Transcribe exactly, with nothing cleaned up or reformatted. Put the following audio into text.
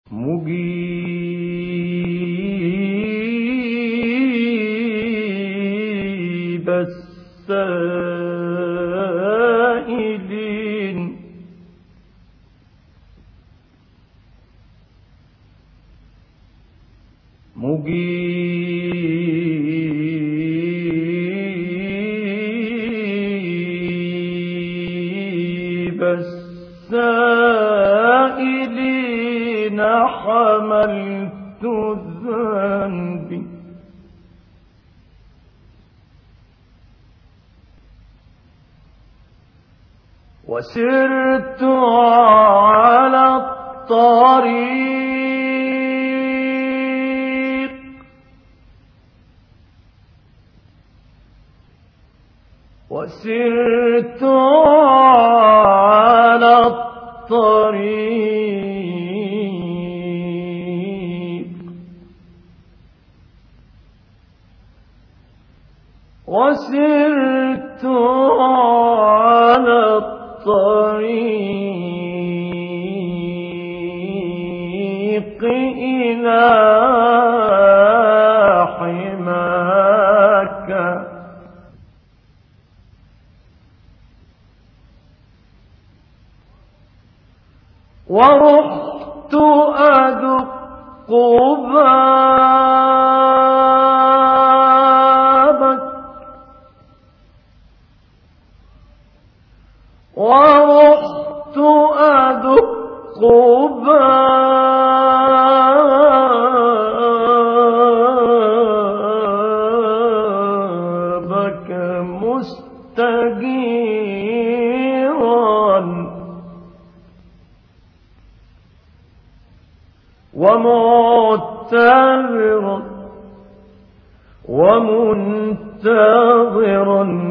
مجيب السائلين مجيب السائلين حملت ذنبي وسرت على الطريق وسرت على الطريق وسرت على الطريق إلى حماك ورحت أدق بابك ورحت أدق بابك مستجيرا ومعتذرا ومنتظرا